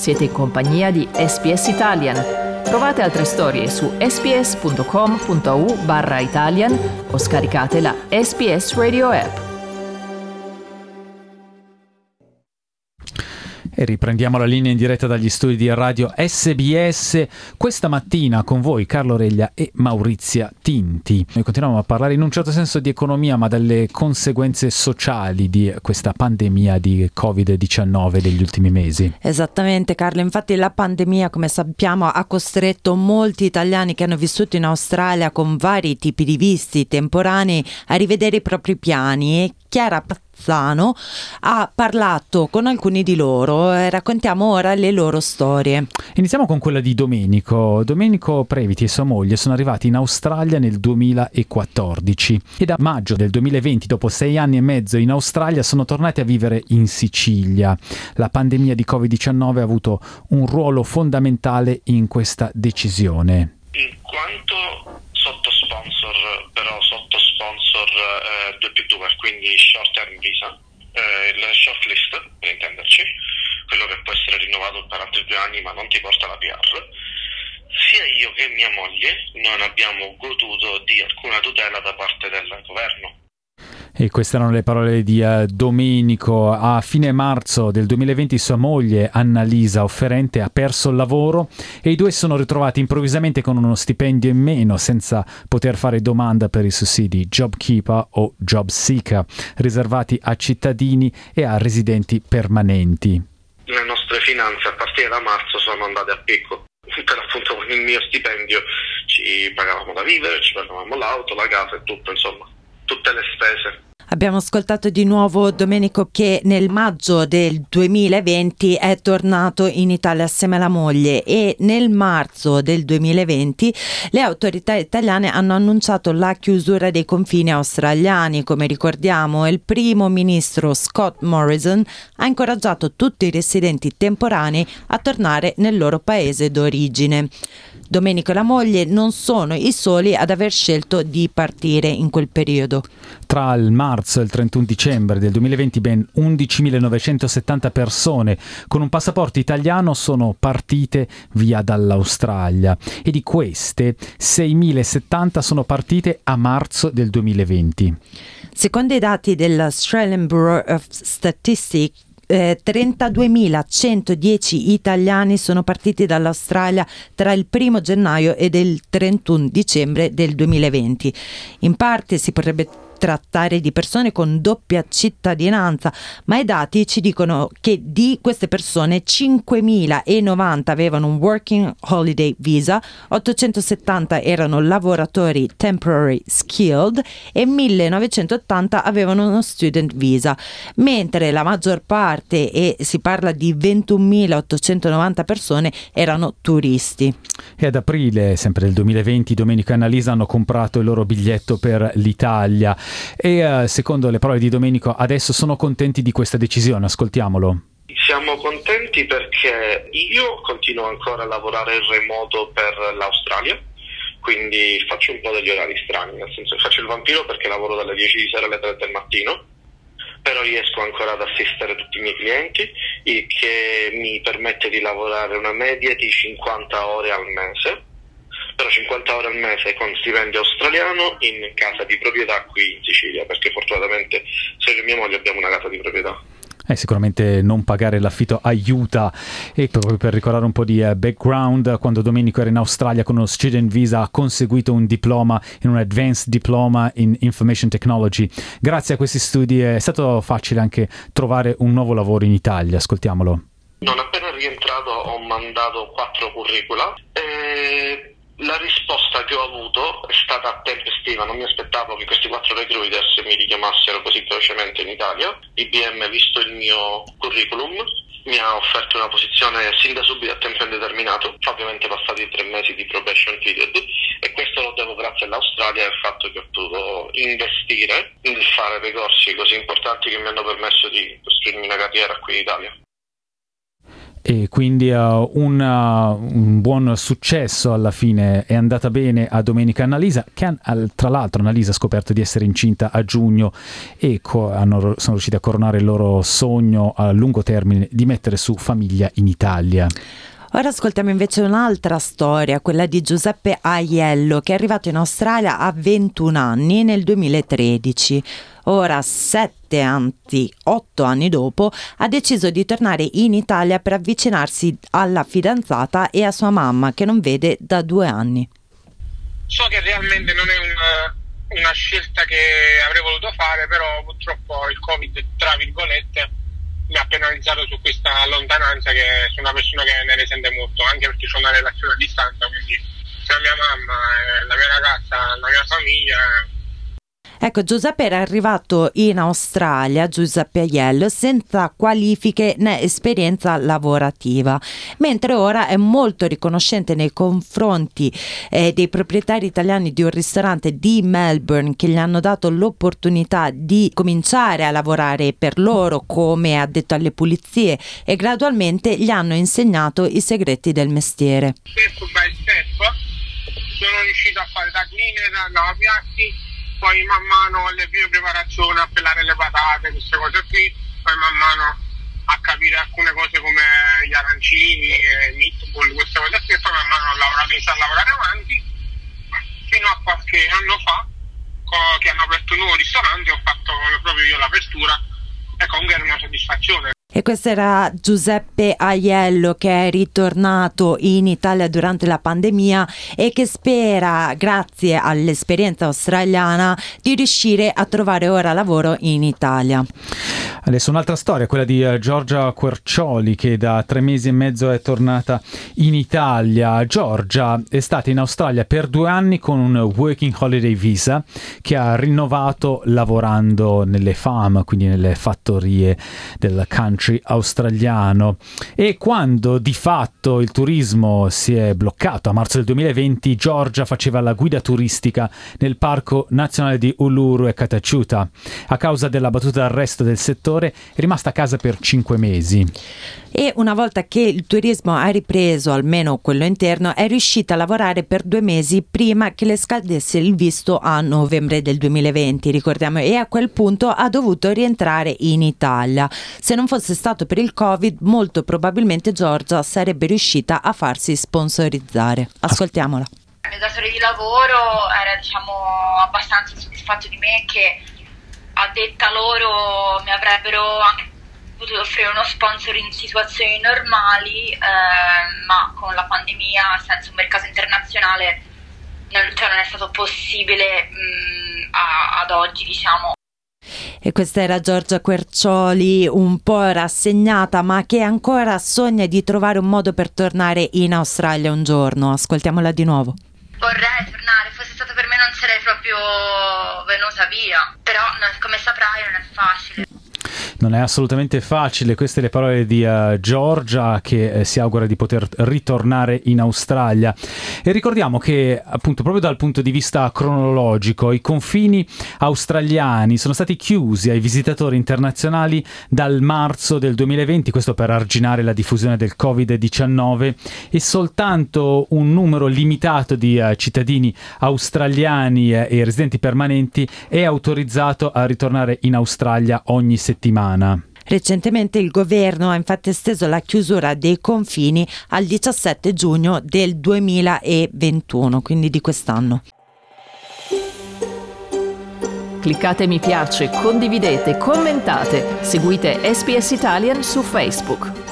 Siete in compagnia di SBS Italian. Trovate altre storie su sbs.com.au/Italian o scaricate la SBS Radio app. E riprendiamo la linea in diretta dagli studi di Radio SBS. Questa mattina con voi Carlo Reglia e Maurizia Tinti. Noi continuiamo a parlare in un certo senso di economia, ma delle conseguenze sociali di questa pandemia di Covid-19 degli ultimi mesi. Esattamente Carlo, infatti la pandemia, come sappiamo, ha costretto molti italiani che hanno vissuto in Australia con vari tipi di visti temporanei a rivedere i propri piani, e Chiara Pazzano ha parlato con alcuni di loro e raccontiamo ora le loro storie. Iniziamo con quella di Domenico. Domenico Previti e sua moglie sono arrivati in Australia nel 2014 e da maggio del 2020, dopo 6 anni e mezzo in Australia, sono tornati a vivere in Sicilia. La pandemia di Covid-19 ha avuto un ruolo fondamentale in questa decisione. In quanto sottosponsor, però sottosponsor 2+2, quindi short term visa, la shortlist, per intenderci, quello che può essere rinnovato per altri 2 anni ma non ti porta la PR, sia io che mia moglie non abbiamo goduto di alcuna tutela da parte del governo. E queste erano le parole di Domenico. A fine marzo del 2020 sua moglie Annalisa Offerente ha perso il lavoro e i due si sono ritrovati improvvisamente con uno stipendio in meno, senza poter fare domanda per i sussidi JobKeeper o JobSeeker, riservati a cittadini e a residenti permanenti. Le nostre finanze a partire da marzo sono andate a picco. Per appunto con il mio stipendio ci pagavamo da vivere, ci pagavamo l'auto, la casa e tutto, insomma, tutte le spese. Abbiamo ascoltato di nuovo Domenico, che nel maggio del 2020 è tornato in Italia assieme alla moglie, e nel marzo del 2020 le autorità italiane hanno annunciato la chiusura dei confini australiani. Come ricordiamo, il primo ministro Scott Morrison ha incoraggiato tutti i residenti temporanei a tornare nel loro paese d'origine. Domenico e la moglie non sono i soli ad aver scelto di partire in quel periodo. Tra il marzo e il 31 dicembre del 2020 ben 11.970 persone con un passaporto italiano sono partite via dall'Australia, e di queste 6.070 sono partite a marzo del 2020. Secondo i dati dell'Australian Bureau of Statistics, 32.110 italiani sono partiti dall'Australia tra il 1 gennaio e il 31 dicembre del 2020. In parte si potrebbe trattare di persone con doppia cittadinanza, ma i dati ci dicono che di queste persone 5.090 avevano un Working Holiday Visa, 870 erano lavoratori Temporary Skilled e 1.980 avevano uno Student Visa, mentre la maggior parte, e si parla di 21.890 persone, erano turisti. E ad aprile, sempre del 2020, Domenico e Annalisa hanno comprato il loro biglietto per l'Italia. E secondo le parole di Domenico adesso sono contenti di questa decisione. Ascoltiamolo. Siamo contenti perché io continuo ancora a lavorare in remoto per l'Australia, quindi faccio un po' degli orari strani, nel senso che faccio il vampiro perché lavoro dalle 10 di sera alle 3 del mattino, però riesco ancora ad assistere tutti i miei clienti, il che mi permette di lavorare una media di 50 ore al mese. Però 50 ore al mese con stipendio australiano in casa di proprietà qui in Sicilia, perché fortunatamente sia che mia moglie abbiamo una casa di proprietà. Sicuramente non pagare l'affitto aiuta. E proprio per ricordare un po' di background, quando Domenico era in Australia con uno student visa ha conseguito un diploma in un advanced diploma in information technology. Grazie a questi studi è stato facile anche trovare un nuovo lavoro in Italia. Ascoltiamolo. Non appena rientrato ho mandato 4 curricula e la risposta che ho avuto è stata tempestiva. Non mi aspettavo che questi 4 recruiters mi richiamassero così velocemente in Italia. IBM, visto il mio curriculum, mi ha offerto una posizione sin da subito a tempo indeterminato, ovviamente passati 3 mesi di probation period, e questo lo devo grazie all'Australia e al fatto che ho potuto investire nel fare dei corsi così importanti che mi hanno permesso di costruirmi una carriera qui in Italia. E quindi un buon successo alla fine, è andata bene a Domenica Annalisa, che tra l'altro Annalisa ha scoperto di essere incinta a giugno e sono riusciti a coronare il loro sogno a lungo termine di mettere su famiglia in Italia. Ora ascoltiamo invece un'altra storia, quella di Giuseppe Aiello, che è arrivato in Australia a 21 anni nel 2013. Ora, 8 anni dopo, ha deciso di tornare in Italia per avvicinarsi alla fidanzata e a sua mamma, che non vede da 2 anni. So che realmente non è una scelta che avrei voluto fare, però purtroppo il Covid, tra virgolette, mi ha penalizzato su questa lontananza, che sono una persona che ne risente molto, anche perché ho una relazione a distanza, quindi tra mia mamma, la mia ragazza, la mia famiglia. Ecco, Giuseppe era arrivato in Australia, Giuseppe Aiello, senza qualifiche né esperienza lavorativa, mentre ora è molto riconoscente nei confronti dei proprietari italiani di un ristorante di Melbourne, che gli hanno dato l'opportunità di cominciare a lavorare per loro come addetto alle pulizie, e gradualmente gli hanno insegnato i segreti del mestiere. Step by step sono riuscito a fare da cleaner, a lavapiatti, poi man mano alle prime preparazioni, a pelare le patate, queste cose qui, poi man mano a capire alcune cose come gli arancini, meatball, queste cose qui, e poi man mano ho iniziato a lavorare avanti, fino a qualche anno fa, che hanno aperto un nuovo ristorante, ho fatto proprio io l'apertura, e comunque era una soddisfazione. E questo era Giuseppe Aiello, che è ritornato in Italia durante la pandemia e che spera, grazie all'esperienza australiana, di riuscire a trovare ora lavoro in Italia. Adesso un'altra storia, quella di Giorgia Quercioli, che da 3 mesi e mezzo è tornata in Italia. Giorgia è stata in Australia per 2 anni con un Working Holiday Visa che ha rinnovato lavorando nelle farm, quindi nelle fattorie del country australiano. E quando di fatto il turismo si è bloccato a marzo del 2020, Giorgia faceva la guida turistica nel parco nazionale di Uluru e Katachuta. A causa della battuta d'arresto del settore è rimasta a casa per 5 mesi. E una volta che il turismo ha ripreso, almeno quello interno, è riuscita a lavorare per 2 mesi prima che le scadesse il visto a novembre del 2020, ricordiamo, e a quel punto ha dovuto rientrare in Italia. Se non fosse stato per il Covid, molto probabilmente Giorgia sarebbe riuscita a farsi sponsorizzare. Ascoltiamola. Il mio datore di lavoro era, abbastanza soddisfatto di me, che a detta loro mi avrebbero anche potuto offrire uno sponsor in situazioni normali, ma con la pandemia, senza un mercato internazionale, non è stato possibile ad oggi, diciamo. E questa era Giorgia Quercioli, un po' rassegnata, ma che ancora sogna di trovare un modo per tornare in Australia un giorno. Ascoltiamola di nuovo. Vorrei tornare, fosse stato per me non sarei proprio venuta via, però come saprai non è facile. Non è assolutamente facile, queste le parole di Giorgia, che si augura di poter ritornare in Australia. E ricordiamo che appunto proprio dal punto di vista cronologico i confini australiani sono stati chiusi ai visitatori internazionali dal marzo del 2020, questo per arginare la diffusione del Covid-19, e soltanto un numero limitato di cittadini australiani e residenti permanenti è autorizzato a ritornare in Australia ogni settimana. Recentemente il governo ha infatti esteso la chiusura dei confini al 17 giugno del 2021, quindi di quest'anno. Cliccate mi piace, condividete, commentate, seguite SBS Italian su Facebook.